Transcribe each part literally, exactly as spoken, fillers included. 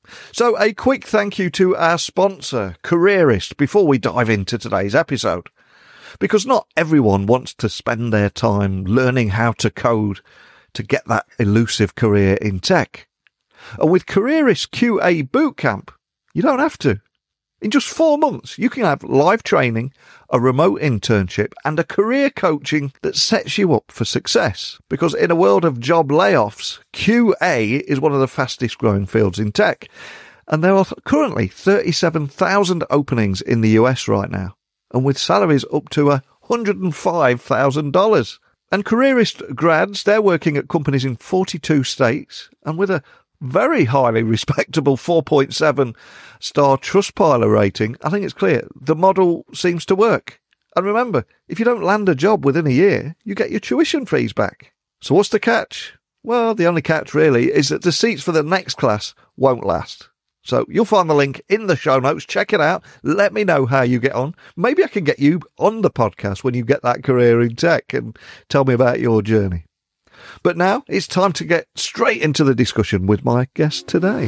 So a quick thank you to our sponsor, Careerist, before we dive into today's episode. Because not everyone wants to spend their time learning how to code to get that elusive career in tech. And with Careerist Q A Bootcamp, you don't have to. In just four months, you can have live training, a remote internship, and a career coaching that sets you up for success. Because in a world of job layoffs, Q A is one of the fastest growing fields in tech. And there are currently thirty-seven thousand openings in the U S right now, and with salaries up to one hundred five thousand dollars. And Careerist grads, they're working at companies in forty-two states, and with a very highly respectable four point seven star Trustpilot rating, I think it's clear the model seems to work. And remember, if you don't land a job within a year, you get your tuition fees back. So what's the catch? Well, the only catch really is that the seats for the next class won't last. So you'll find the link in the show notes. Check it out. Let me know how you get on. Maybe I can get you on the podcast when you get that career in tech and tell me about your journey. But now it's time to get straight into the discussion with my guest today.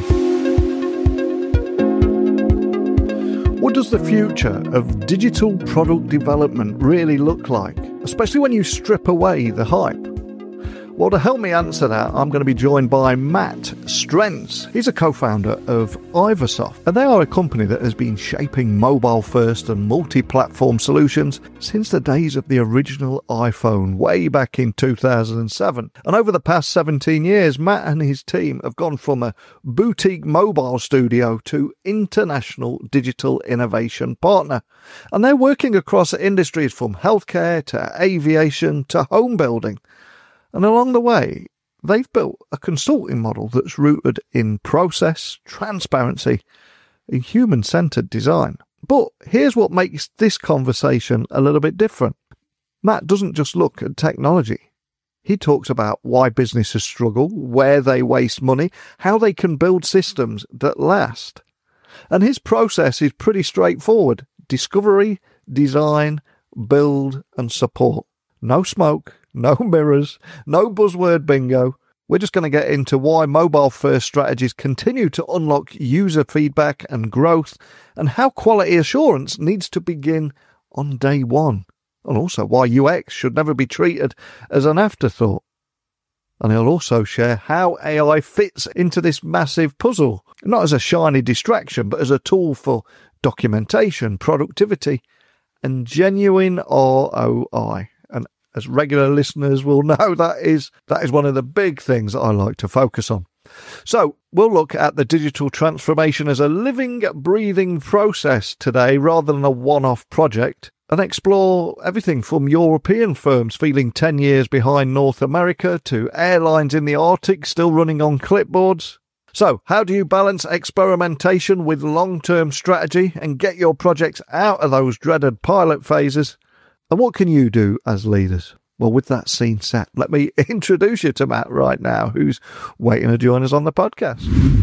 What does the future of digital product development really look like, especially when you strip away the hype? Well, to help me answer that, I'm going to be joined by Matt Strentz. He's a co-founder of Iversoft, and they are a company that has been shaping mobile-first and multi-platform solutions since the days of the original iPhone, way back in two thousand seven. And over the past seventeen years, Matt and his team have gone from a boutique mobile studio to international digital innovation partner. And they're working across industries from healthcare to aviation to home building. And along the way, they've built a consulting model that's rooted in process, transparency, and human-centered design. But here's what makes this conversation a little bit different. Matt doesn't just look at technology. He talks about why businesses struggle, where they waste money, how they can build systems that last. And his process is pretty straightforward. Discovery, design, build, and support. No smoke. No mirrors, no buzzword bingo. We're just going to get into why mobile-first strategies continue to unlock user feedback and growth, and how quality assurance needs to begin on day one, and also why U X should never be treated as an afterthought. And he'll also share how A I fits into this massive puzzle, not as a shiny distraction, but as a tool for documentation, productivity, and genuine R O I. As regular listeners will know, that is that is one of the big things that I like to focus on. So we'll look at the digital transformation as a living, breathing process today rather than a one-off project, and explore everything from European firms feeling ten years behind North America to airlines in the Arctic still running on clipboards. So how do you balance experimentation with long-term strategy and get your projects out of those dreaded pilot phases? And what can you do as leaders? Well, with that scene set, let me introduce you to Matt right now, who's waiting to join us on the podcast.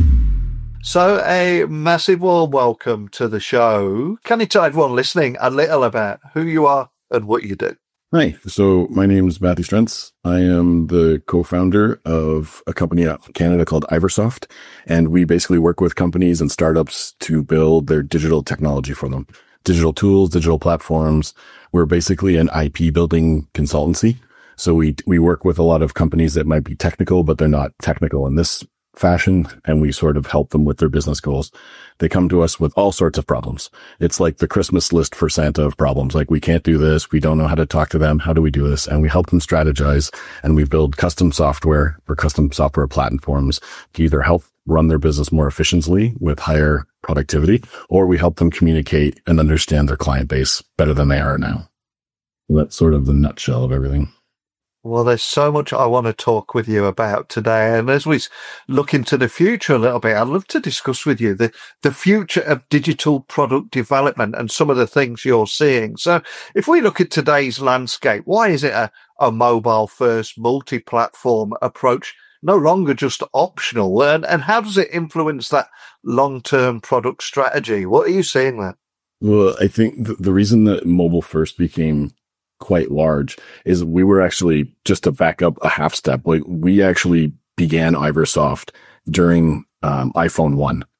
So a massive warm welcome to the show. Can you tell everyone listening a little about who you are and what you do? Hi, so my name is Matthew Strentz. I am the co-founder of a company out in Canada called Iversoft, and we basically work with companies and startups to build their digital technology for them. Digital tools, digital platforms. We're basically an I P building consultancy. So we, we work with a lot of companies that might be technical, but they're not technical in this fashion. And we sort of help them with their business goals. They come to us with all sorts of problems. It's like the Christmas list for Santa of problems. Like, we can't do this. We don't know how to talk to them. How do we do this? And we help them strategize, and we build custom software or custom software platforms to either help run their business more efficiently with higher productivity, or we help them communicate and understand their client base better than they are now. So that's sort of the nutshell of everything. Well, there's so much I want to talk with you about today. And as we look into the future a little bit, I'd love to discuss with you the, the future of digital product development and some of the things you're seeing. So if we look at today's landscape, why is it a, a mobile first multi-platform approach no longer just optional? And, and how does it influence that long-term product strategy? What are you seeing there? Well, I think the, the reason that mobile first became quite large is we were actually, just to back up a half step, like we actually began Iversoft during um, iPhone one.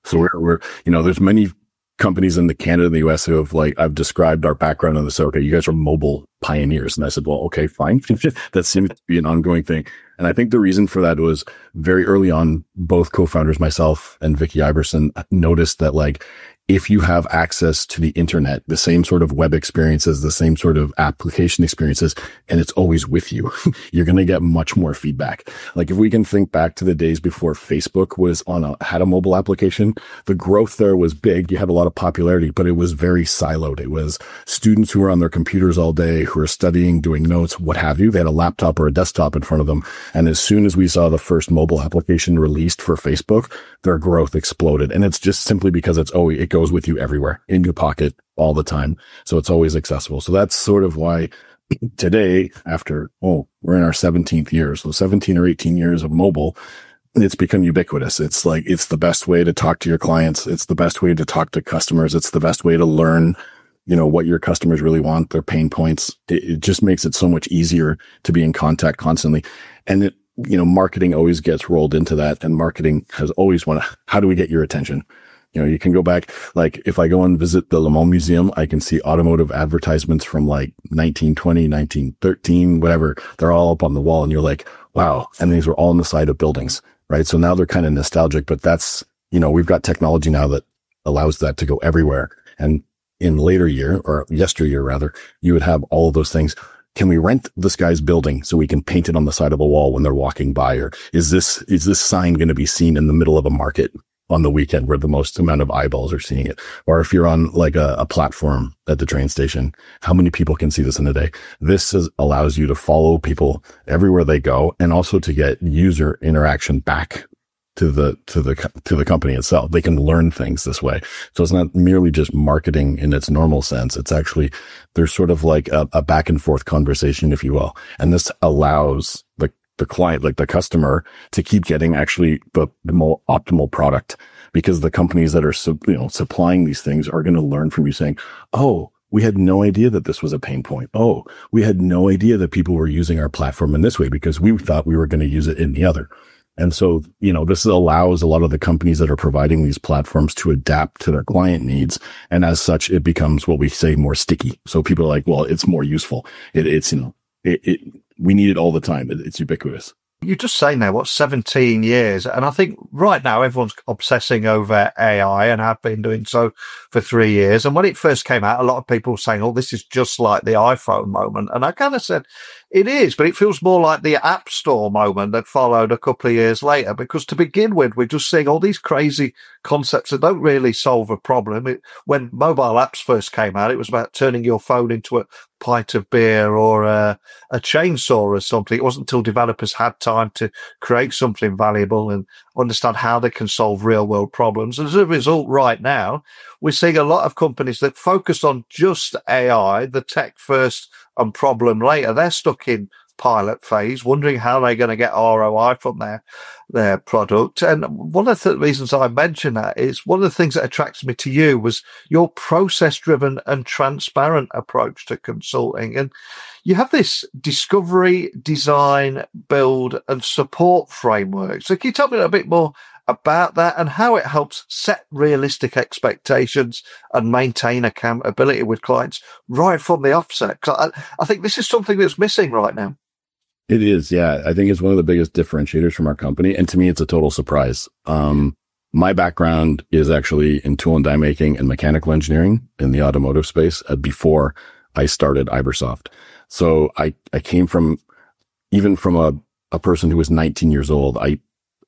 So we're, we're, you know, there's many companies in the Canada and the U S who have like, I've described our background on this. Okay, you guys are mobile pioneers. And I said, well, okay, fine. That seems to be an ongoing thing. And I think the reason for that was very early on, both co-founders, myself and Vicky Iverson, noticed that like, if you have access to the internet, the same sort of web experiences, the same sort of application experiences, and it's always with you, you're going to get much more feedback. Like if we can think back to the days before Facebook was on a, had a mobile application, the growth there was big. You had a lot of popularity, but it was very siloed. It was students who were on their computers all day, who were studying, doing notes, what have you. They had a laptop or a desktop in front of them. And as soon as we saw the first mobile application released for Facebook, their growth exploded. And it's just simply because it's always, it goes with you everywhere, in your pocket all the time. So it's always accessible. So that's sort of why today, after, oh, we're in our seventeenth year, so seventeen or eighteen years of mobile, it's become ubiquitous. It's like, it's the best way to talk to your clients. It's the best way to talk to customers. It's the best way to learn, you know, what your customers really want, their pain points. It, it just makes it so much easier to be in contact constantly. And it, you know, marketing always gets rolled into that, and marketing has always wanted, how do we get your attention? You know, you can go back, like if I go and visit the Le Mans Museum, I can see automotive advertisements from like nineteen twenty, nineteen thirteen, whatever. They're all up on the wall and you're like, wow. And these were all on the side of buildings, right? So now they're kind of nostalgic, but that's, you know, we've got technology now that allows that to go everywhere. And in later year or yesteryear rather, you would have all of those things. Can we rent this guy's building so we can paint it on the side of a wall when they're walking by? Or is this, is this sign going to be seen in the middle of a market on the weekend where the most amount of eyeballs are seeing it? Or if you're on like a, a platform at the train station, how many people can see this in a day? This is, allows you to follow people everywhere they go, and also to get user interaction back to the, to the, to the company itself. They can learn things this way. So it's not merely just marketing in its normal sense. It's actually, there's sort of like a, a back and forth conversation, if you will. And this allows the, the client, like the customer, to keep getting actually the, the more optimal product, because the companies that are, you know, supplying these things are going to learn from you saying, oh, we had no idea that this was a pain point. Oh, we had no idea that people were using our platform in this way because we thought we were going to use it in the other. And so, you know, this allows a lot of the companies that are providing these platforms to adapt to their client needs. And as such, it becomes what we say more sticky. So people are like, well, it's more useful. It, it's, you know, it, it, we need it all the time. It, it's ubiquitous. You just say now, what, seventeen years? And I think right now everyone's obsessing over A I and have been doing so for three years. And when it first came out, a lot of people were saying, oh, this is just like the iPhone moment. And I kind of said, it is, but it feels more like the App Store moment that followed a couple of years later, because to begin with, we're just seeing all these crazy concepts that don't really solve a problem. It, when mobile apps first came out, it was about turning your phone into a pint of beer or a, a chainsaw or something. It wasn't until developers had time to create something valuable and understand how they can solve real world problems. As a result, right now, we're seeing a lot of companies that focus on just A I, the tech first and problem later. They're stuck in pilot phase, wondering how they're going to get R O I from their their product. And one of the reasons I mentioned that is one of the things that attracted me to you was your process-driven and transparent approach to consulting. And you have this discovery, design, build, and support framework. So can you tell me a bit more about that and how it helps set realistic expectations and maintain accountability with clients right from the offset? 'Cause I, I think this is something that's missing right now. It is. Yeah. I think it's one of the biggest differentiators from our company. And to me, it's a total surprise. Um, my background is actually in tool and die making and mechanical engineering in the automotive space uh, before I started Iversoft. So I, I came from, even from a, a person who was nineteen years old, I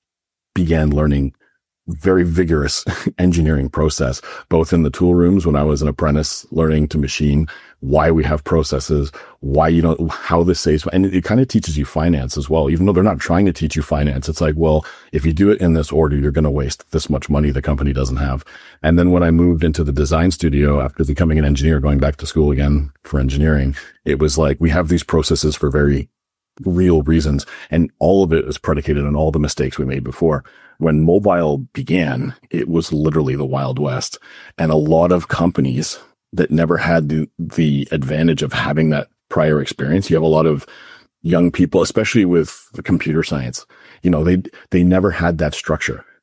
began learning very vigorous engineering process, both in the tool rooms when I was an apprentice, learning to machine, why we have processes, why you don't, how this saves, and it, it kind of teaches you finance as well. Even though they're not trying to teach you finance, it's like, well, if you do it in this order, you're going to waste this much money the company doesn't have. And then when I moved into the design studio after becoming an engineer, going back to school again for engineering, it was like, we have these processes for very real reasons. And all of it is predicated on all the mistakes we made before. When mobile began, it was literally the Wild West. And a lot of companies that never had the, the advantage of having that prior experience, you have a lot of young people, especially with the computer science, you know, they, they never had that structure.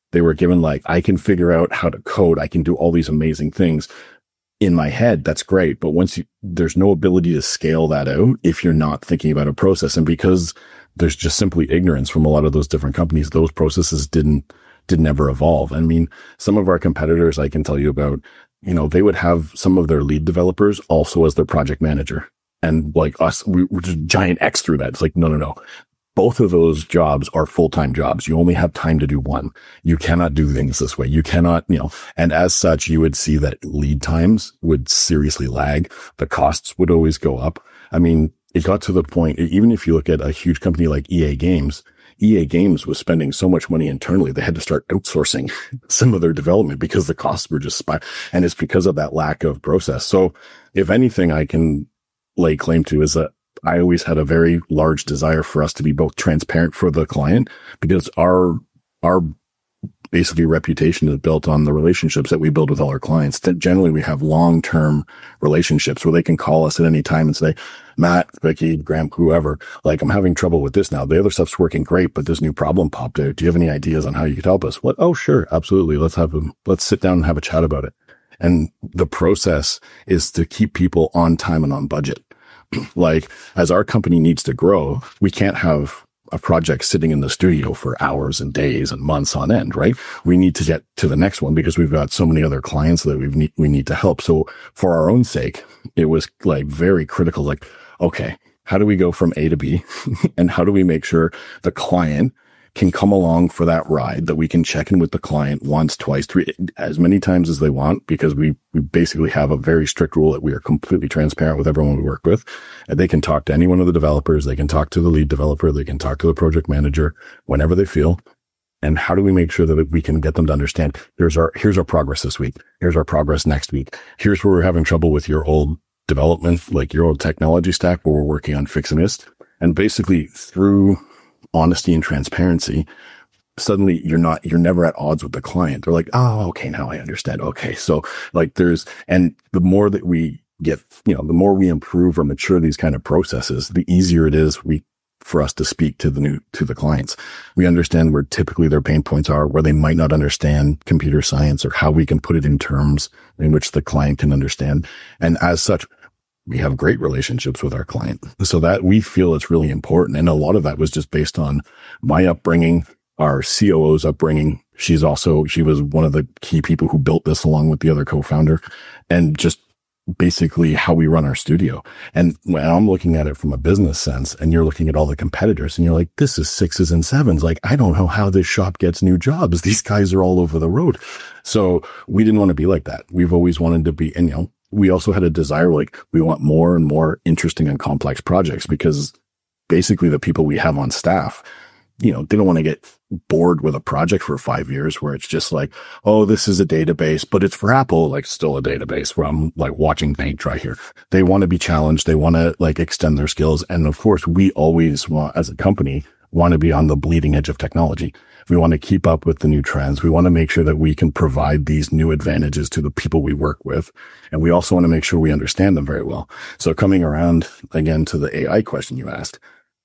They were given like, I can figure out how to code. I can do all these amazing things in my head. That's great. But once you, there's no ability to scale that out if you're not thinking about a process. And because there's just simply ignorance from a lot of those different companies, those processes didn't, didn't ever evolve. I mean, some of our competitors I can tell you about, you know, they would have some of their lead developers also as their project manager. And like us, we, we're just giant X through that. It's like, no, no, no. Both of those jobs are full-time jobs. You only have time to do one. You cannot do things this way. You cannot, you know, and as such, you would see that lead times would seriously lag. The costs would always go up. I mean, it got to the point, even if you look at a huge company like E A Games, E A Games was spending so much money internally, they had to start outsourcing some of their development because the costs were just spiraling. And it's because of that lack of process. So if anything I can lay claim to is that I always had a very large desire for us to be both transparent for the client, because our, our basically reputation is built on the relationships that we build with all our clients. That generally we have long-term relationships where they can call us at any time and say, Matt, Becky, Graham, whoever, like, I'm having trouble with this now. The other stuff's working great, but this new problem popped out. Do you have any ideas on how you could help us? What? Oh, sure. Absolutely. Let's have them. Let's sit down and have a chat about it. And the process is to keep people on time and on budget. Like, as our company needs to grow, we can't have a project sitting in the studio for hours and days and months on end, right? We need to get to the next one because we've got so many other clients that we need, we need to help. So for our own sake, it was like very critical. Like, okay, how do we go from A to B? And how do we make sure the client can come along for that ride, that we can check in with the client once, twice, three, as many times as they want, because we, we basically have a very strict rule that we are completely transparent with everyone we work with. And they can talk to any one of the developers. They can talk to the lead developer. They can talk to the project manager whenever they feel. And how do we make sure that we can get them to understand, here's our, here's our progress this week. Here's our progress next week. Here's where we're having trouble with your old development, like your old technology stack, where we're working on fixing this. And basically through honesty and transparency, suddenly you're not, you're never at odds with the client. They're like, oh, okay, now I understand. Okay. So like there's, and the more that we get, you know, the more we improve or mature these kind of processes, the easier it is we, for us to speak to the new, to the clients. We understand where typically their pain points are, where they might not understand computer science, or how we can put it in terms in which the client can understand. And as such, we have great relationships with our client. So that we feel it's really important. And a lot of that was just based on my upbringing, our C O O's upbringing. She's also, she was one of the key people who built this along with the other co-founder, and just basically how we run our studio. And when I'm looking at it from a business sense, and you're looking at all the competitors and you're like, this is sixes and sevens. Like, I don't know how this shop gets new jobs. These guys are all over the road. So we didn't want to be like that. We've always wanted to be, and you know, we also had a desire, like, we want more and more interesting and complex projects, because basically the people we have on staff, you know, they don't want to get bored with a project for five years where it's just like, oh, this is a database, but it's for Apple, like still a database where I'm like watching paint dry here. They want to be challenged. They want to like extend their skills. And of course, we always want, as a company, want to be on the bleeding edge of technology. We want to keep up with the new trends. We want to make sure that we can provide these new advantages to the people we work with. And we also want to make sure we understand them very well. So coming around again to the A I question you asked,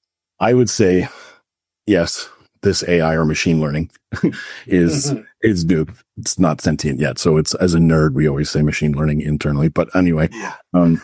I would say, yes, this A I or machine learning is, mm-hmm. is new. It's not sentient yet. So it's, as a nerd, we always say machine learning internally. But anyway, yeah. um,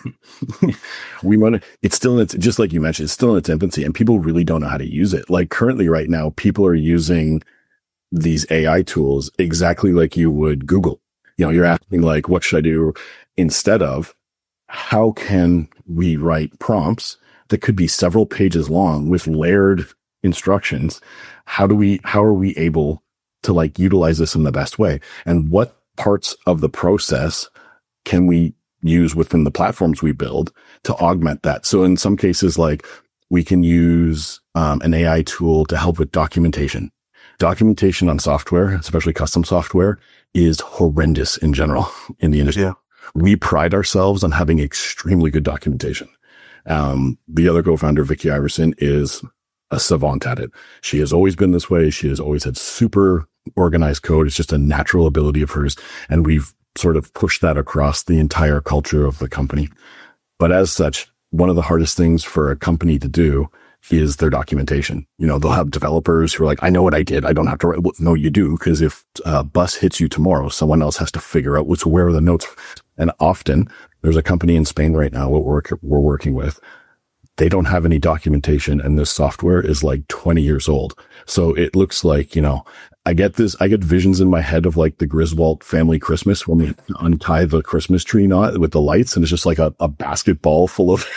we want to, it's still, it's just like you mentioned, it's still in its infancy, and people really don't know how to use it. Like currently right now, people are using these A I tools exactly like you would Google. You know, you're asking like, what should I do? Instead of, how can we write prompts that could be several pages long with layered instructions? How do we, how are we able to like utilize this in the best way? And what parts of the process can we use within the platforms we build to augment that? So in some cases, like we can use um, an A I tool to help with documentation. Documentation on software, especially custom software, is horrendous in general in the industry. Yeah. We pride ourselves on having extremely good documentation. Um, the other co-founder, Vicky Iverson, is a savant at it. She has always been this way. She has always had super organized code. It's just a natural ability of hers. And we've sort of pushed that across the entire culture of the company. But as such, one of the hardest things for a company to do is their documentation. You know, they'll have developers who are like, I know what I did. I don't have to write. Well, no, you do. Because if a bus hits you tomorrow, someone else has to figure out what's where are the notes. And often there's a company in Spain right now what we're, we're working with. They don't have any documentation and this software is like twenty years old. So it looks like, you know, I get this, I get visions in my head of like the Griswold family Christmas when we untie the Christmas tree knot with the lights and it's just like a, a basketball full of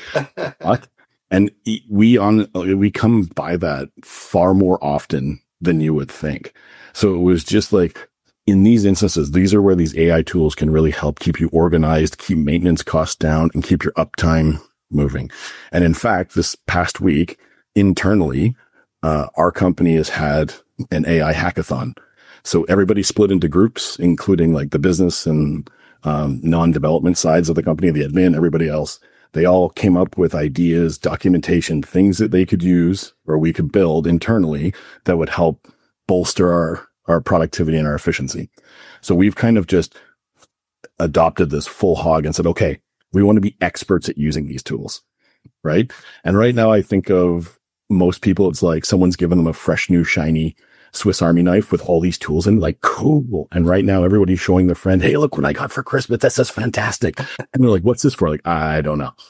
and we on, we come by that far more often than you would think. So it was just like, in these instances, these are where these A I tools can really help keep you organized, keep maintenance costs down, and keep your uptime moving. And in fact, this past week, internally, uh, our company has had an A I hackathon. So everybody split into groups, including like the business and um, non-development sides of the company, the admin, everybody else. They all came up with ideas, documentation, things that they could use or we could build internally that would help bolster our, our productivity and our efficiency. So we've kind of just adopted this full hog and said, okay, we want to be experts at using these tools, right? And right now I think of most people, it's like someone's given them a fresh, new, shiny Swiss Army knife with all these tools and like, cool. And right now everybody's showing their friend, hey, look what I got for Christmas. This is fantastic. And they're like, what's this for? Like, I don't know.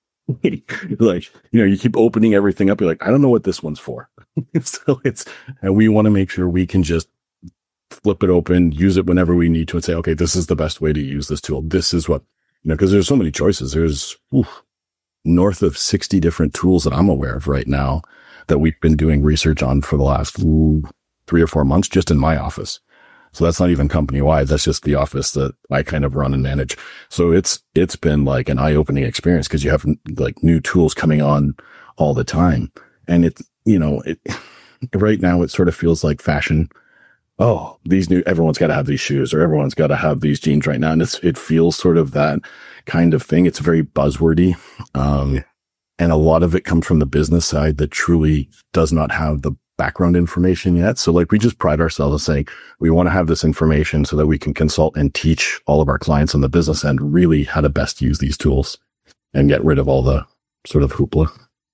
Like, you know, you keep opening everything up. You're like, I don't know what this one's for. So it's, and we want to make sure we can just flip it open, use it whenever we need to and say, okay, this is the best way to use this tool. This is what, you know, because there's so many choices. There's oof, north of sixty different tools that I'm aware of right now that we've been doing research on for the last ooh, three or four months just in my office. So that's not even company wide. That's just the office that I kind of run and manage. So it's, it's been like an eye opening experience because you have like new tools coming on all the time. And it's, you know, it right now it sort of feels like fashion. Oh, these new, everyone's got to have these shoes or everyone's got to have these jeans right now. And it's, it feels sort of that kind of thing. It's very buzzwordy. Um, and a lot of it comes from the business side that truly does not have the background information yet. So like we just pride ourselves in saying we want to have this information so that we can consult and teach all of our clients on the business end really how to best use these tools and get rid of all the sort of hoopla.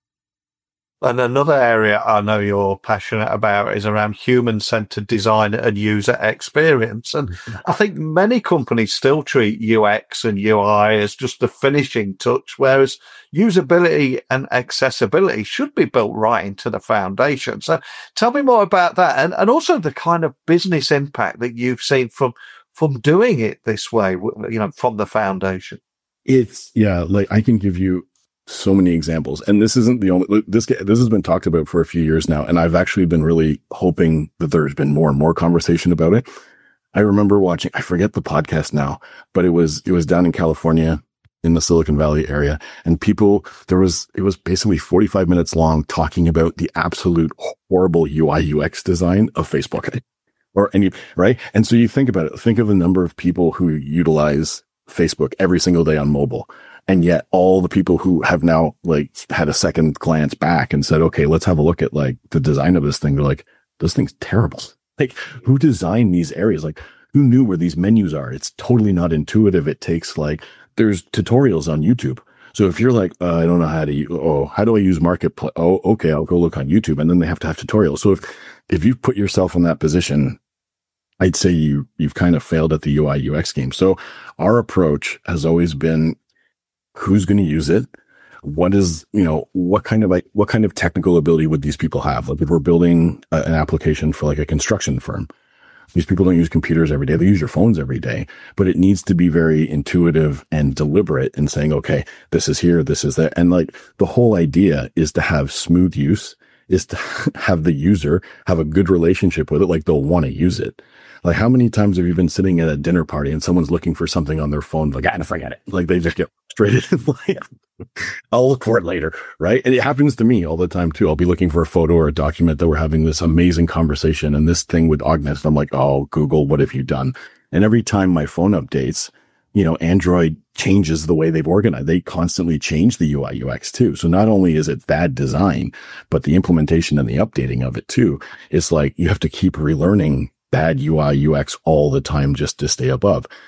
And another area I know you're passionate about is around human-centered design and user experience. And I think many companies still treat U X and U I as just the finishing touch, whereas usability and accessibility should be built right into the foundation. So tell me more about that and, and also the kind of business impact that you've seen from, from doing it this way, you know, from the foundation. It's, yeah, like I can give you so many examples. And this isn't the only, this, this has been talked about for a few years now. And I've actually been really hoping that there's been more and more conversation about it. I remember watching, I forget the podcast now, but it was, it was down in California in the Silicon Valley area. And people, there was, it was basically forty-five minutes long talking about the absolute horrible U I U X design of Facebook or any, right? And so you think about it, think of the number of people who utilize Facebook every single day on mobile. And yet all the people who have now like had a second glance back and said, okay, let's have a look at like the design of this thing. They're like, this thing's terrible. Like who designed these areas? Like who knew where these menus are? It's totally not intuitive. It takes like, there's tutorials on YouTube. So if you're like, uh, I don't know how to, use, oh, how do I use Marketplace? Oh, okay. I'll go look on YouTube. And then they have to have tutorials. So if, if you put yourself in that position, I'd say you, you've kind of failed at the U I U X game. So our approach has always been, who's going to use it? What is, you know, what kind of like, what kind of technical ability would these people have? Like if we're building a, an application for like a construction firm, these people don't use computers every day. They use your phones every day, but it needs to be very intuitive and deliberate in saying, okay, this is here, this is there. And like the whole idea is to have smooth use, is to have the user have a good relationship with it. Like they'll want to use it. Like how many times have you been sitting at a dinner party and someone's looking for something on their phone? Like, I forget it. Like they just get frustrated. Like, I'll look for it later. Right. And it happens to me all the time too. I'll be looking for a photo or a document that we're having this amazing conversation and this thing would augment. And I'm like, oh, Google, what have you done? And every time my phone updates, you know, Android changes the way they've organized. They constantly change the U I U X too. So not only is it bad design, but the implementation and the updating of it too. It's like you have to keep relearning bad U I U X all the time just to stay above.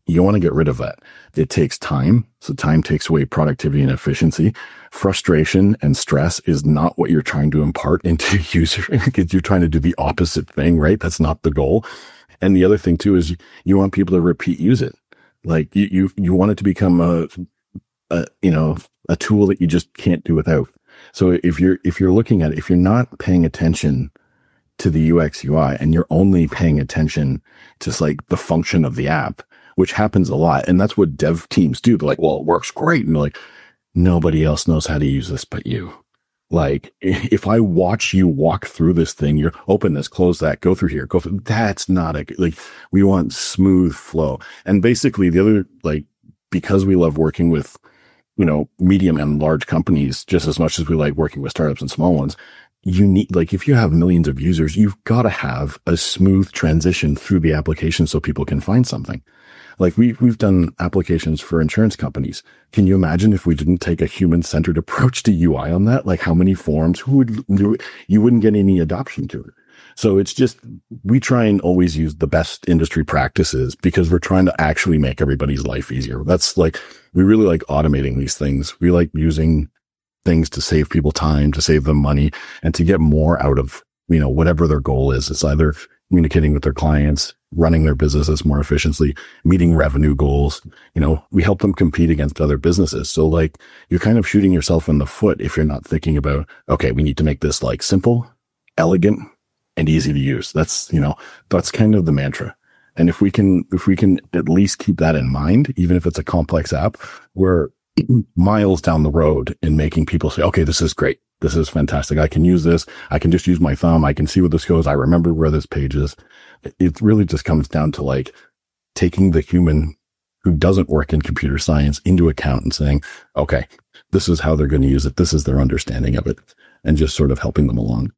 You want to get rid of that. It takes time. So time takes away productivity and efficiency. Frustration and stress is not what you're trying to impart into a user. You're trying to do the opposite thing, right? That's not the goal. And the other thing too is you, you want people to repeat use it. Like you, you, you want it to become a, a, you know, a tool that you just can't do without. So if you're, if you're looking at it, if you're not paying attention to the U X U I and you're only paying attention to like the function of the app, which happens a lot. And that's what dev teams do. They're like, well, it works great. And they're like, nobody else knows how to use this but you. Like, if I watch you walk through this thing, you're open this, close that, go through here, go through, that's not a, like, we want smooth flow. And basically the other, like, because we love working with, you know, medium and large companies just as much as we like working with startups and small ones, you need, like, if you have millions of users, you've got to have a smooth transition through the application so people can find something. Like we've, we've done applications for insurance companies. Can you imagine if we didn't take a human-centered approach to U I on that? Like how many forms, who would do it? You wouldn't get any adoption to it. So it's just, we try and always use the best industry practices because we're trying to actually make everybody's life easier. That's like, we really like automating these things. We like using things to save people time, to save them money, and to get more out of, you know, whatever their goal is. It's either communicating with their clients, running their businesses more efficiently, meeting revenue goals. You know, we help them compete against other businesses. So like you're kind of shooting yourself in the foot if you're not thinking about, okay, we need to make this like simple, elegant, and easy to use. That's, you know, that's kind of the mantra. And if we can, if we can at least keep that in mind, even if it's a complex app, we're miles down the road in making people say, okay, this is great. This is fantastic. I can use this. I can just use my thumb. I can see where this goes. I remember where this page is. It really just comes down to like taking the human who doesn't work in computer science into account and saying, okay, this is how they're going to use it. This is their understanding of it, and just sort of helping them along.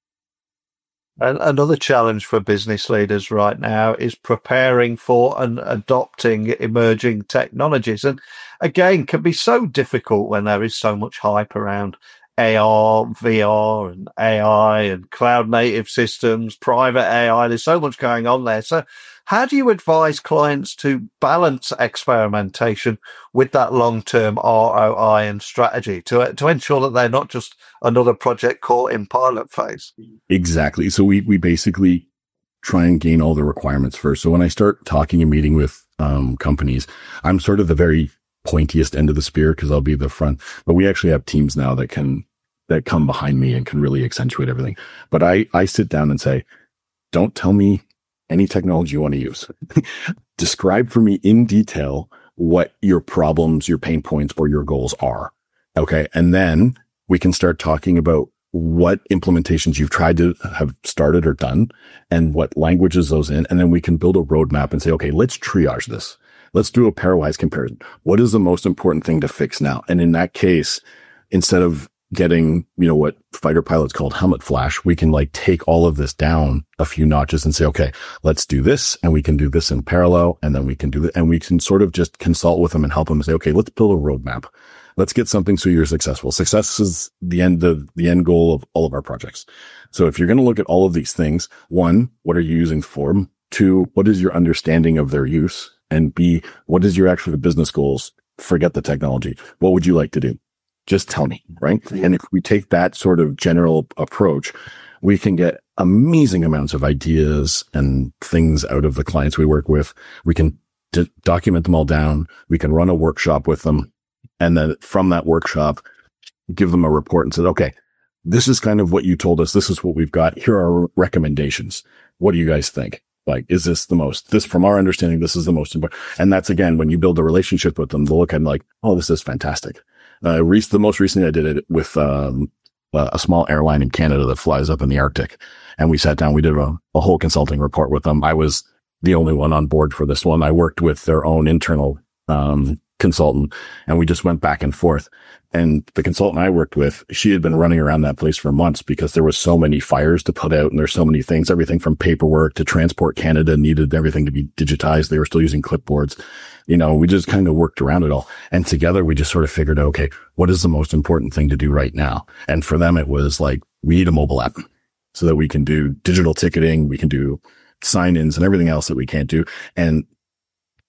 Another challenge for business leaders right now is preparing for and adopting emerging technologies. And again, can be so difficult when there is so much hype around A R, V R and A I and cloud native systems, private A I. There's so much going on there. So how do you advise clients to balance experimentation with that long-term R O I and strategy to, to ensure that they're not just another project caught in pilot phase? Exactly. So we, we basically try and gain all the requirements first. So when I start talking and meeting with um, companies, I'm sort of the very pointiest end of the spear because I'll be the front, but we actually have teams now that can, that come behind me and can really accentuate everything. But I, I sit down and say, don't tell me any technology you want to use. Describe for me in detail what your problems, your pain points, or your goals are. Okay. And then we can start talking about what implementations you've tried to have started or done and what languages those in. And then we can build a roadmap and say, okay, let's triage this. Let's do a pairwise comparison. What is the most important thing to fix now? And in that case, instead of getting, you know, what fighter pilots called helmet flash, we can like take all of this down a few notches and say, okay, let's do this. And we can do this in parallel. And then we can do it. And we can sort of just consult with them and help them and say, okay, let's build a roadmap. Let's get something so you're successful. Success is the end of the end goal of all of our projects. So if you're going to look at all of these things, one, what are you using for them? Two, what is your understanding of their use? And B, what is your actual business goals? Forget the technology. What would you like to do? Just tell me, right? And if we take that sort of general approach, we can get amazing amounts of ideas and things out of the clients we work with. We can d- document them all down. We can run a workshop with them. And then from that workshop, give them a report and say, okay, this is kind of what you told us. This is what we've got. Here are recommendations. What do you guys think? Like, is this the most, this from our understanding, this is the most important. And that's again, when you build a relationship with them, they'll look at them like, oh, this is fantastic. Uh, re- the most recently I did it with, um, a small airline in Canada that flies up in the Arctic. And we sat down, we did a, a whole consulting report with them. I was the only one on board for this one. I worked with their own internal, um, consultant, and we just went back and forth. And the consultant I worked with, she had been running around that place for months because there was so many fires to put out and there's so many things, everything from paperwork to Transport Canada needed everything to be digitized. They were still using clipboards. You know, we just kind of worked around it all. And together we just sort of figured out, okay, what is the most important thing to do right now? And for them, it was like, we need a mobile app so that we can do digital ticketing. We can do sign-ins and everything else that we can't do. And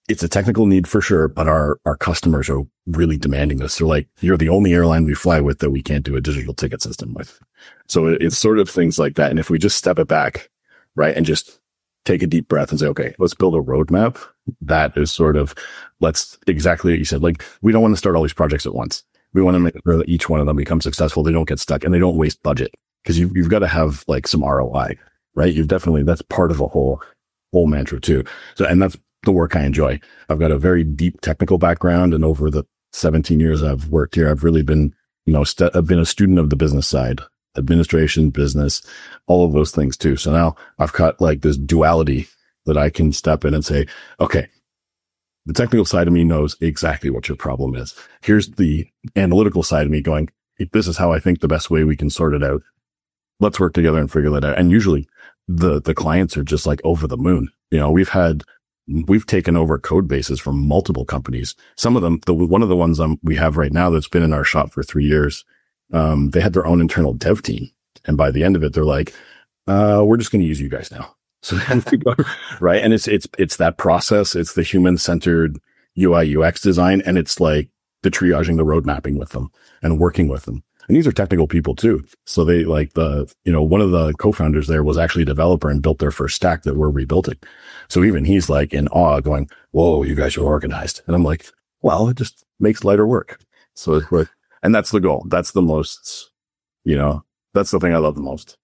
it's a technical need for sure, but our, our customers are really demanding this. They're like, you're the only airline we fly with that we can't do a digital ticket system with. So it, it's sort of things like that. And if we just step it back, right, and just take a deep breath and say, okay, let's build a roadmap. That is sort of, let's exactly what you said. Like, we don't want to start all these projects at once. We want to make sure that each one of them becomes successful. They don't get stuck and they don't waste budget, because you've, you've got to have like some R O I, right? You've definitely, that's part of the whole, whole mantra too. So, and that's the work I enjoy. I've got a very deep technical background, and over the seventeen years I've worked here, I've really been, you know, st- I've been a student of the business side, administration, business, all of those things too. So now I've got like this duality that I can step in and say, okay, the technical side of me knows exactly what your problem is. Here's the analytical side of me going, this is how I think the best way we can sort it out. Let's work together and figure that out. And usually the, the clients are just like over the moon. You know, we've had, we've taken over code bases from multiple companies. Some of them, the, one of the ones um, we have right now that's been in our shop for three years, um, they had their own internal dev team. And by the end of it, they're like, uh, we're just going to use you guys now. So then we go, right. And it's, it's, it's that process. It's the human centered U I U X design. And it's like the triaging, the road mapping with them and working with them. And these are technical people too. So they like the, you know, one of the co-founders there was actually a developer and built their first stack that we're rebuilding. So even he's like in awe going, whoa, you guys are organized. And I'm like, well, it just makes lighter work. So it's work. And that's the goal. That's the most, you know, that's the thing I love the most.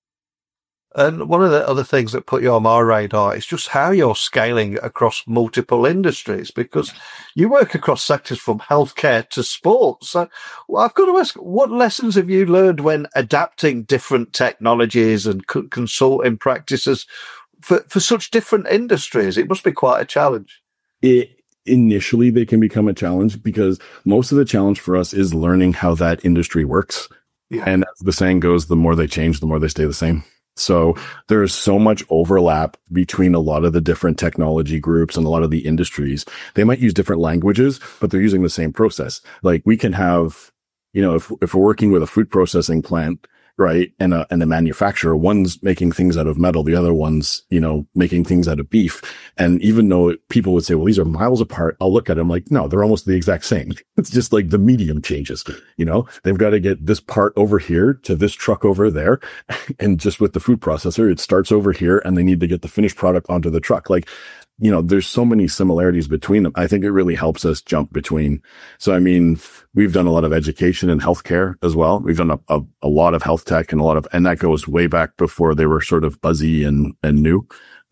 And one of the other things that put you on my radar is just how you're scaling across multiple industries, because you work across sectors from healthcare to sports. So well, I've got to ask, what lessons have you learned when adapting different technologies and co- consulting practices for, for such different industries? It must be quite a challenge. It, initially, they can become a challenge because most of the challenge for us is learning how that industry works. Yeah. And as the saying goes, the more they change, the more they stay the same. So there is so much overlap between a lot of the different technology groups and a lot of the industries. They might use different languages, but they're using the same process. Like we can have, you know, if, if we're working with a food processing plant, right, and a, and a manufacturer, one's making things out of metal, the other one's, you know, making things out of beef. And even though people would say, well, these are miles apart, I'll look at them like, no, they're almost the exact same. It's just like the medium changes, you know, they've got to get this part over here to this truck over there. And just with the food processor, it starts over here and they need to get the finished product onto the truck. Like, you know, there's so many similarities between them. I think it really helps us jump between. So, I mean, we've done a lot of education in healthcare as well. We've done a, a, a lot of health tech and a lot of, and that goes way back before they were sort of buzzy and, and new.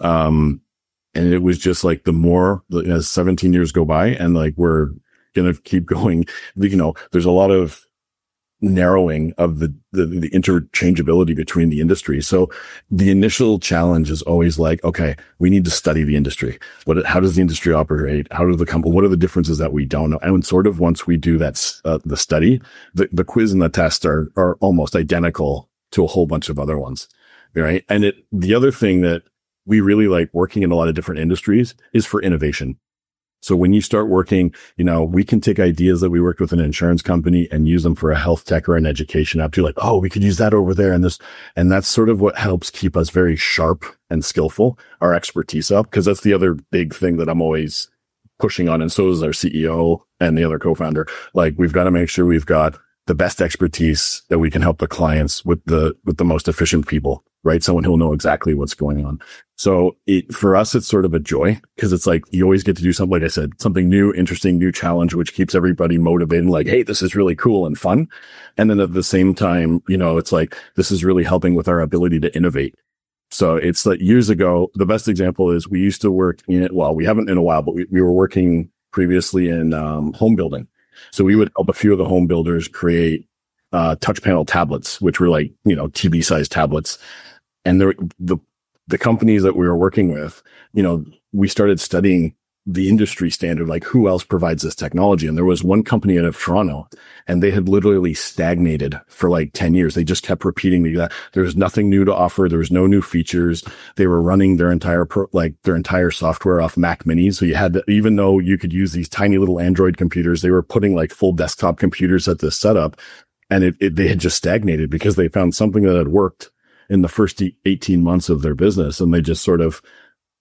Um, and it was just like the more as seventeen years go by and like, we're going to keep going, you know, there's a lot of narrowing of the, the, the interchangeability between the industries. So the initial challenge is always like, okay, we need to study the industry. What, how does the industry operate? How do the company, what are the differences that we don't know? And sort of once we do that, uh, the study, the, the quiz and the test are, are almost identical to a whole bunch of other ones. Right. And it, the other thing that we really like working in a lot of different industries is for innovation. So when you start working, you know, we can take ideas that we worked with an insurance company and use them for a health tech or an education app. You're like, oh, we could use that over there and this. And that's sort of what helps keep us very sharp and skillful, our expertise up. Cause that's the other big thing that I'm always pushing on. And so is our C E O and the other co-founder. Like we've got to make sure we've got the best expertise that we can help the clients with the, with the most efficient people, right? Someone who'll know exactly what's going on. So it, for us, it's sort of a joy because it's like you always get to do something, like I said, something new, interesting, new challenge, which keeps everybody motivated. Like, hey, this is really cool and fun. And then at the same time, you know, it's like, this is really helping with our ability to innovate. So it's like years ago, the best example is we used to work in it. Well, we haven't in a while, but we, we were working previously in um, home building. So we would help a few of the home builders create uh, touch panel tablets, which were like, you know, T V sized tablets. And the, the, the companies that we were working with, you know, we started studying the industry standard, like who else provides this technology. And there was one company out of Toronto and they had literally stagnated for like ten years. They just kept repeating that there was nothing new to offer. There was no new features. They were running their entire, pro, like their entire software off Mac minis. So you had to, even though you could use these tiny little Android computers, they were putting like full desktop computers at this setup. And it, it, they had just stagnated because they found something that had worked in the first eighteen months of their business. And they just sort of,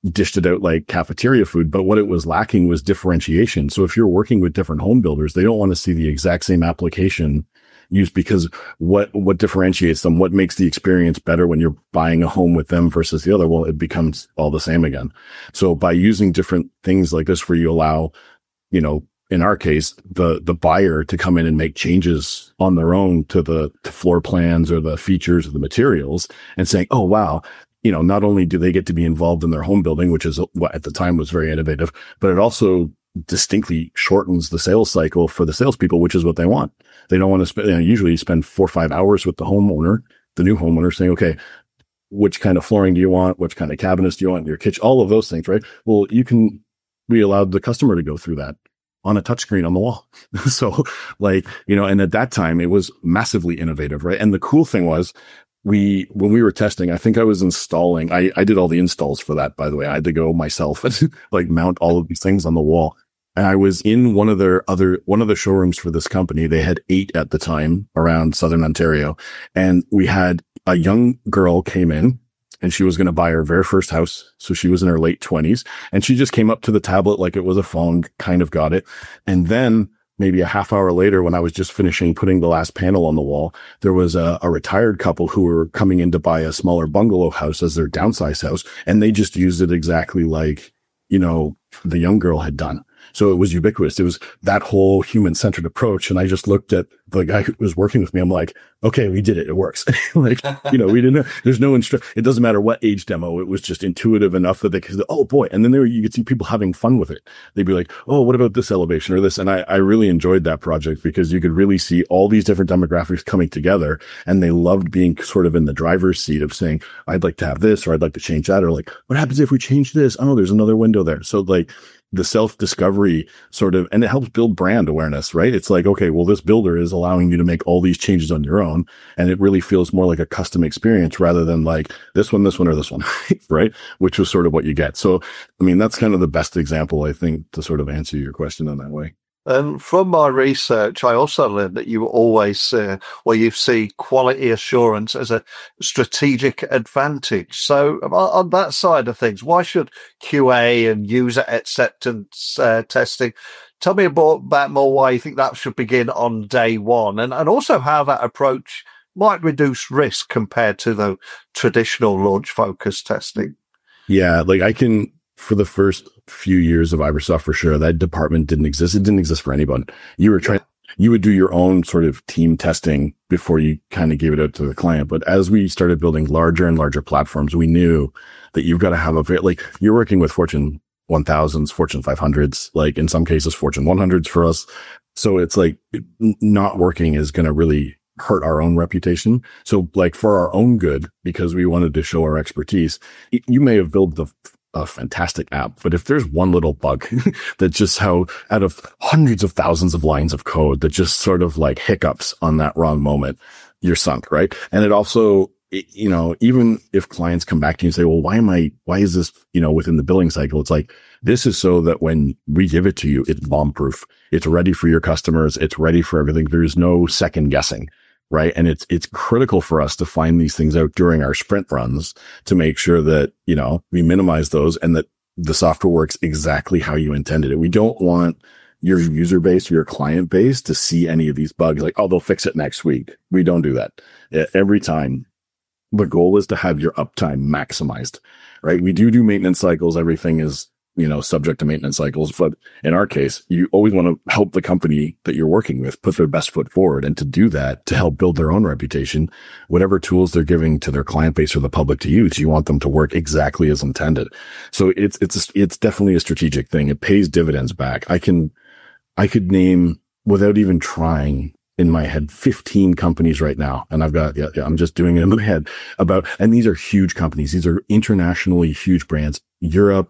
dished it out like cafeteria food, but what it was lacking was differentiation. So if you're working with different home builders, they don't want to see the exact same application used, because what, what differentiates them, what makes the experience better when you're buying a home with them versus the other? Well, it becomes all the same again. So by using different things like this, where you allow, you know, in our case, the, the buyer to come in and make changes on their own to the to floor plans or the features of the materials, and saying, oh, wow, you know, not only do they get to be involved in their home building, which is what at the time was very innovative, but it also distinctly shortens the sales cycle for the salespeople, which is what they want. They don't want to spend, you know, usually spend four or five hours with the homeowner, the new homeowner, saying, okay, which kind of flooring do you want? Which kind of cabinets do you want in your kitchen? All of those things, right? Well, you can, we allowed the customer to go through that on a touchscreen on the wall. So like, you know, and at that time it was massively innovative, right? And the cool thing was, we, when we were testing, I think I was installing, I, I did all the installs for that, by the way. I had to go myself and like mount all of these things on the wall. And I was in one of their other, one of the showrooms for this company. They had eight at the time around Southern Ontario. And we had a young girl came in, and she was going to buy her very first house. So she was in her late twenties, and she just came up to the tablet like it was a phone, kind of got it. And then maybe a half hour later, when I was just finishing putting the last panel on the wall, there was a, a retired couple who were coming in to buy a smaller bungalow house as their downsized house. And they just used it exactly like, you know, the young girl had done. So it was ubiquitous. It was that whole human-centered approach. And I just looked at the guy who was working with me. I'm like, okay, we did it. It works. Like, you know, we didn't, there's no instru- it doesn't matter what age demo. It was just intuitive enough that they could, oh boy. And then there, you could see people having fun with it. They'd be like, oh, what about this elevation or this? And I, I really enjoyed that project, because you could really see all these different demographics coming together, and they loved being sort of in the driver's seat of saying, I'd like to have this, or I'd like to change that, or like, what happens if we change this? Oh, there's another window there. So like, the self-discovery sort of, and it helps build brand awareness, right? It's like, okay, well, this builder is allowing you to make all these changes on your own. And it really feels more like a custom experience rather than like this one, this one, or this one, right? Which was sort of what you get. So, I mean, that's kind of the best example, I think, to sort of answer your question in that way. And from my research, I also learned that you always, uh, well, you see quality assurance as a strategic advantage. So on, on that side of things, why should Q A and user acceptance uh, testing? Tell me about, about more why you think that should begin on day one, and, and also how that approach might reduce risk compared to the traditional launch focus testing. Yeah, like I can... For the first few years of Iversoft, for sure, that department didn't exist. It didn't exist for anyone. You were trying, you would do your own sort of team testing before you kind of gave it out to the client. But as we started building larger and larger platforms, we knew that you've got to have a very, like, you're working with Fortune one thousands, Fortune five hundreds, like in some cases, Fortune one hundreds for us. So it's like not working is going to really hurt our own reputation. So like for our own good, because we wanted to show our expertise, you may have built the a fantastic app, but if there's one little bug that just how out of hundreds of thousands of lines of code that just sort of like hiccups on that wrong moment, you're sunk, right? And it also, it, you know, even if clients come back to you and say, well, why am I, why is this, you know, within the billing cycle? It's like, this is so that when we give it to you, it's bomb proof. It's ready for your customers. It's ready for everything. There's no second guessing. Right. And it's, it's critical for us to find these things out during our sprint runs to make sure that, you know, we minimize those and that the software works exactly how you intended it. We don't want your user base or your client base to see any of these bugs like, oh, they'll fix it next week. We don't do that. Every time the goal is to have your uptime maximized, right? We do do maintenance cycles. Everything is, you know, subject to maintenance cycles. But in our case, you always want to help the company that you're working with put their best foot forward. And to do that, to help build their own reputation, whatever tools they're giving to their client base or the public to use, you want them to work exactly as intended. So it's, it's, a, it's definitely a strategic thing. It pays dividends back. I can, I could name without even trying in my head, fifteen companies right now. And I've got, yeah, yeah, I'm just doing it in my head about, and these are huge companies. These are internationally huge brands, Europe,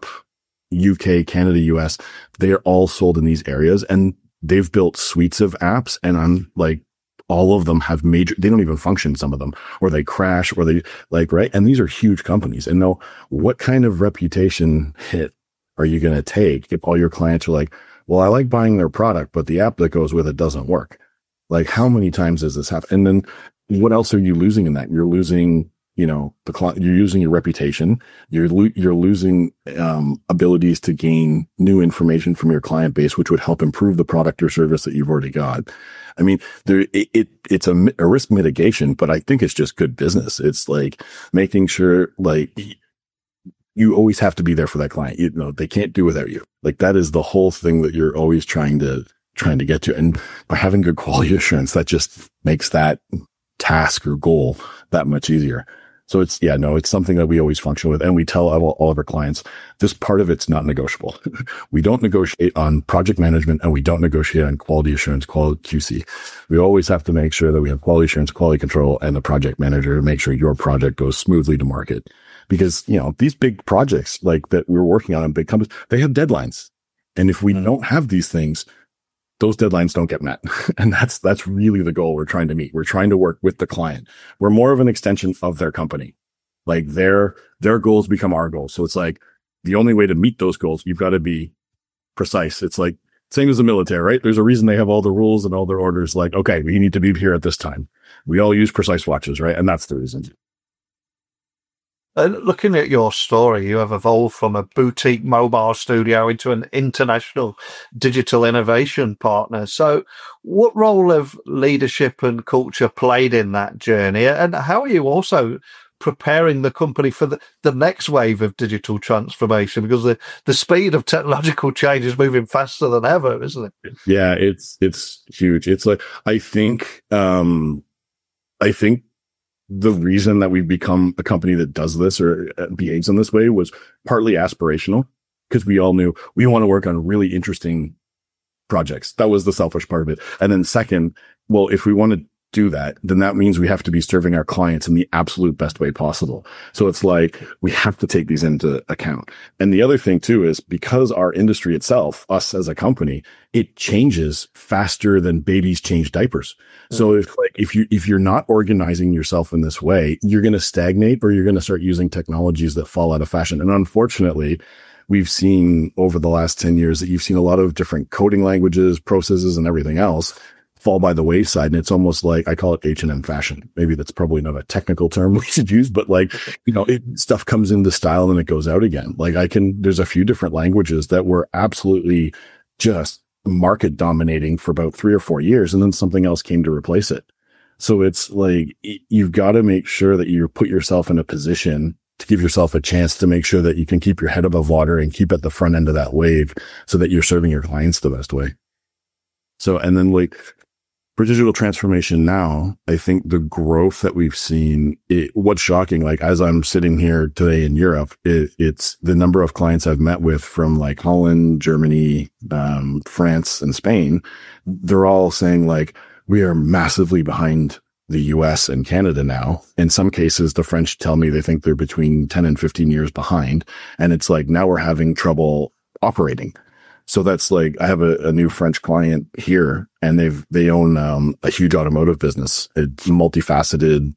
U K, Canada, U S, they are all sold in these areas, and they've built suites of apps, and I'm like, all of them have major, they don't even function, some of them, or they crash, or they like, right? And these are huge companies. And now what kind of reputation hit are you going to take if all your clients are like, well, I like buying their product, but the app that goes with it doesn't work? Like, how many times does this happen? And then what else are you losing in that? You're losing, you know, the client, you're using your reputation, you're, lo- you're losing, um, abilities to gain new information from your client base, which would help improve the product or service that you've already got. I mean, there, it, it it's a, a risk mitigation, but I think it's just good business. It's like making sure, like, you always have to be there for that client. You know, they can't do without you. Like, that is the whole thing that you're always trying to, trying to get to. And by having good quality assurance, that just makes that task or goal that much easier. So it's, yeah, no, it's something that we always function with. And we tell all, all of our clients, this part of it's not negotiable. We don't negotiate on project management, and we don't negotiate on quality assurance, quality Q C. We always have to make sure that we have quality assurance, quality control, and the project manager to make sure your project goes smoothly to market. Because, you know, these big projects like that we're working on in big companies, they have deadlines. And if we mm-hmm. don't have these things, those deadlines don't get met. And that's, that's really the goal we're trying to meet. We're trying to work with the client. We're more of an extension of their company. Like, their, their goals become our goals. So it's like, the only way to meet those goals, you've got to be precise. It's like, same as the military, right? There's a reason they have all the rules and all their orders. Like, okay, we need to be here at this time. We all use precise watches, right? And that's the reason. Uh, looking at your story, you have evolved from a boutique mobile studio into an international digital innovation partner. So what role have leadership and culture played in that journey? And how are you also preparing the company for the, the next wave of digital transformation? Because the, the speed of technological change is moving faster than ever, isn't it? Yeah, it's, it's huge. It's like, I think, um, I think, the reason that we've become a company that does this or behaves in this way was partly aspirational, because we all knew we want to work on really interesting projects. That was the selfish part of it. And then second, well, if we want to do that, then that means we have to be serving our clients in the absolute best way possible. So it's like, we have to take these into account. And the other thing too is, because our industry itself, us as a company, it changes faster than babies change diapers. Mm-hmm. So if like, if you, if you're not organizing yourself in this way, you're going to stagnate, or you're going to start using technologies that fall out of fashion. And unfortunately, we've seen over the last ten years that you've seen a lot of different coding languages, processes, and everything else fall by the wayside. And it's almost like, I call it H and M fashion. Maybe that's probably not a technical term we should use, but like, you know, it, stuff comes into style and it goes out again. Like, I can, there's a few different languages that were absolutely just market dominating for about three or four years. And then something else came to replace it. So it's like, you've got to make sure that you put yourself in a position to give yourself a chance to make sure that you can keep your head above water and keep at the front end of that wave, so that you're serving your clients the best way. So, and then like, for digital transformation now, I think the growth that we've seen, it, what's shocking, like as I'm sitting here today in Europe, it, it's the number of clients I've met with from like Holland, Germany, um, France, and Spain. They're all saying like, we are massively behind the U S and Canada now. In some cases, the French tell me they think they're between ten and fifteen years behind. And it's like, now we're having trouble operating. So that's like, I have a, a new French client here, and they've, they own, um, a huge automotive business. It's multifaceted,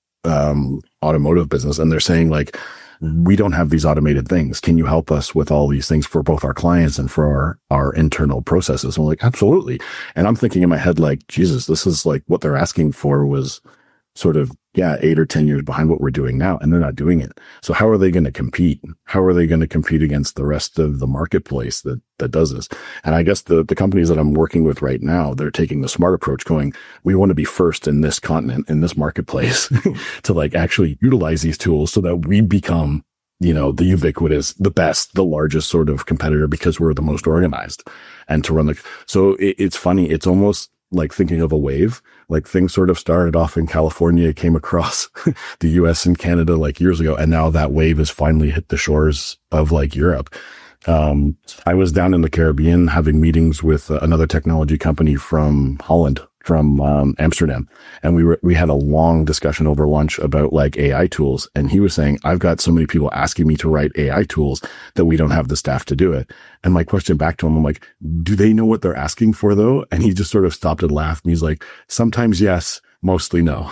um, automotive business. And they're saying like, we don't have these automated things. Can you help us with all these things for both our clients and for our, our internal processes? And I'm like, absolutely. And I'm thinking in my head, like, Jesus, this is like what they're asking for was sort of, yeah, eight or ten years behind what we're doing now, and they're not doing it. So how are they going to compete? How are they going to compete against the rest of the marketplace that, that does this? And I guess the, the companies that I'm working with right now, they're taking the smart approach, going, we want to be first in this continent, in this marketplace to like actually utilize these tools so that we become, you know, the ubiquitous, the best, the largest sort of competitor, because we're the most organized. And to run the, so it, it's funny. It's almost like thinking of a wave. Like, things sort of started off in California, came across the U S and Canada like years ago. And now that wave has finally hit the shores of like Europe. Um, I was down in the Caribbean having meetings with uh, another technology company from Holland, from um, Amsterdam. And we were, we had a long discussion over lunch about like A I tools. And he was saying, I've got so many people asking me to write A I tools that we don't have the staff to do it. And my question back to him, I'm like, do they know what they're asking for though? And he just sort of stopped and laughed. And he's like, sometimes yes, mostly no.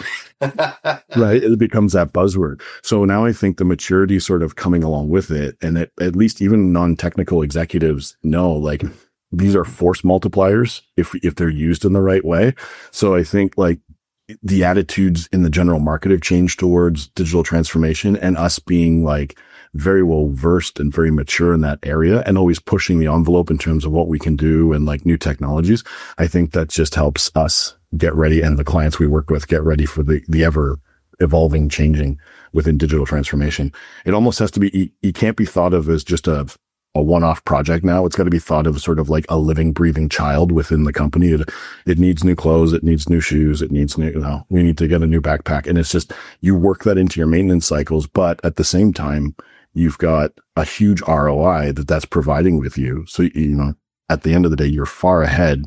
Right? It becomes that buzzword. So now I think the maturity is sort of coming along with it. And it, at least even non-technical executives know, like, these are force multipliers if, if they're used in the right way. So I think like, the attitudes in the general market have changed towards digital transformation, and us being like very well versed and very mature in that area and always pushing the envelope in terms of what we can do and like new technologies. I think that just helps us get ready, and the clients we work with get ready for the, the ever evolving, changing within digital transformation. It almost has to be, it can't be thought of as just a, a one-off project now. It's got to be thought of sort of like a living, breathing child within the company. It, it needs new clothes. It needs new shoes. It needs new, you know, we need to get a new backpack. And it's just, you work that into your maintenance cycles, but at the same time, you've got a huge R O I that that's providing with you. So, you know, at the end of the day, you're far ahead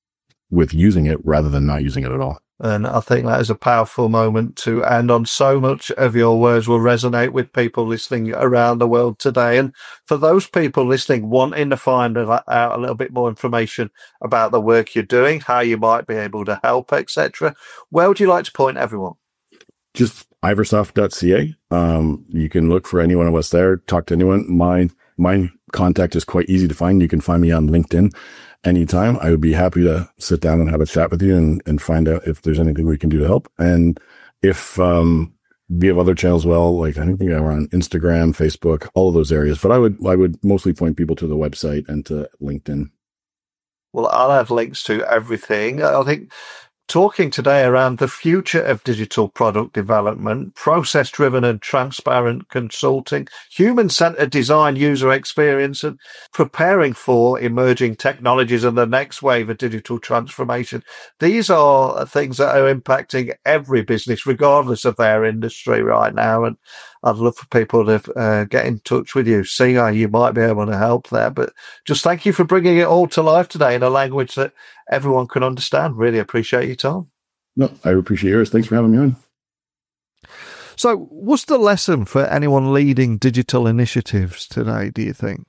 with using it rather than not using it at all. And I think that is a powerful moment to end on. So much of your words will resonate with people listening around the world today. And for those people listening, wanting to find out a little bit more information about the work you're doing, how you might be able to help, et cetera, where would you like to point everyone? Just iversoft dot c a. Um, you can look for any one of us there, talk to anyone. My, my contact is quite easy to find. You can find me on LinkedIn. Anytime. I would be happy to sit down and have a chat with you and, and find out if there's anything we can do to help. And if, um, we have other channels, well, like I think we're on Instagram, Facebook, all of those areas, but I would, I would mostly point people to the website and to LinkedIn. Well, I'll have links to everything. I think talking today around the future of digital product development, process-driven and transparent consulting, human-centered design, user experience, and preparing for emerging technologies and the next wave of digital transformation. These are things that are impacting every business, regardless of their industry right now. And I'd love for people to uh, get in touch with you, see how you might be able to help there. But just thank you for bringing it all to life today in a language that everyone can understand. Really appreciate your time. No, I appreciate yours. Thanks for having me on. So what's the lesson for anyone leading digital initiatives today, do you think?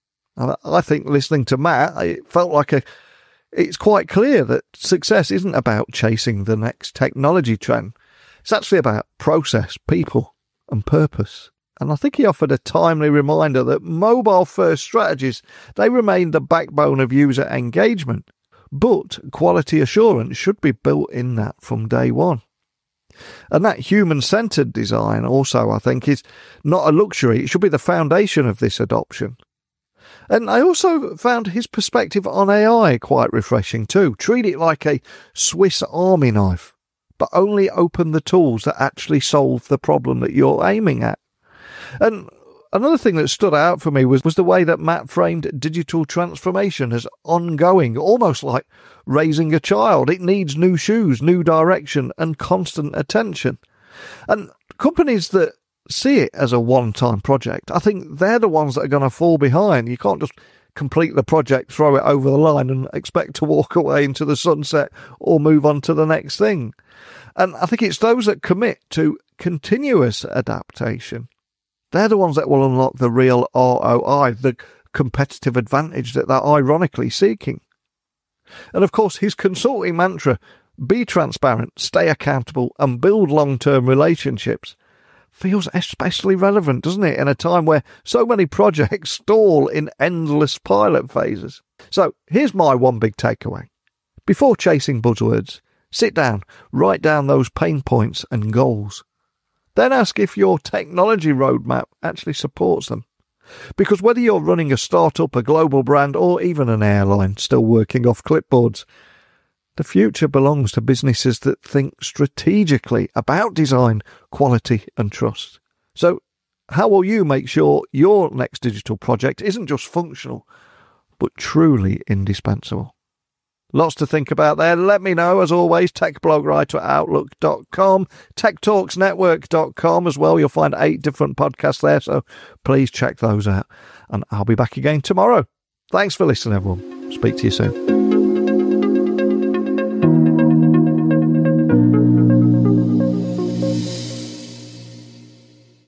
I think listening to Matt, it felt like a, it's quite clear that success isn't about chasing the next technology trend. It's actually about process, people, and purpose. And I think he offered a timely reminder that mobile-first strategies, they remain the backbone of user engagement, but quality assurance should be built in that from day one. And that human-centered design also, I think, is not a luxury. It should be the foundation of this adoption. And I also found his perspective on A I quite refreshing too. Treat it like a Swiss Army knife, but only open the tools that actually solve the problem that you're aiming at. And another thing that stood out for me was, was the way that Matt framed digital transformation as ongoing, almost like raising a child. It needs new shoes, new direction, and constant attention. And companies that see it as a one-time project, I think they're the ones that are going to fall behind. You can't just complete the project, throw it over the line and expect to walk away into the sunset or move on to the next thing. And I think it's those that commit to continuous adaptation. They're the ones that will unlock the real R O I, the competitive advantage that they're ironically seeking. And of course, his consulting mantra, be transparent, stay accountable, and build long-term relationships, feels especially relevant, doesn't it, in a time where so many projects stall in endless pilot phases. So here's my one big takeaway. Before chasing buzzwords, sit down, write down those pain points and goals. Then ask if your technology roadmap actually supports them. Because whether you're running a startup, a global brand, or even an airline still working off clipboards, the future belongs to businesses that think strategically about design, quality, and trust. So, how will you make sure your next digital project isn't just functional, but truly indispensable? Lots to think about there. Let me know, as always, techblogwriter at outlook dot com, tech talks network dot com as well. You'll find eight different podcasts there, so please check those out. And I'll be back again tomorrow. Thanks for listening, everyone. Speak to you soon.